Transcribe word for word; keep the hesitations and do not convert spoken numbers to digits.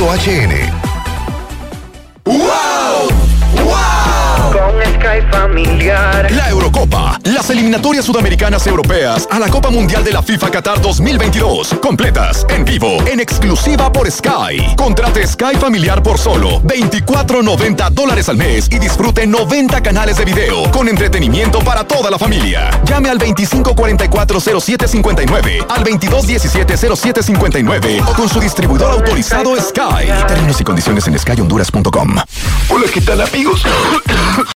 punto h n. ¡Wow! ¡Wow! Con Sky Familiar. La Eurocopa, las eliminatorias sudamericanas europeas a la Copa Mundial de la FIFA Qatar dos mil veintidós. Completas, en vivo, en exclusiva por Sky. Contrate Sky Familiar por solo veinticuatro noventa dólares al mes y disfrute noventa canales de video con entretenimiento para toda la familia. Llame al veinticinco cuarenta y cuatro cero siete cincuenta y nueve, al veintidós diecisiete cero siete cincuenta y nueve o con su distribuidor autorizado Sky. Términos y condiciones en sky honduras punto com. Hola, ¿qué tal, amigos?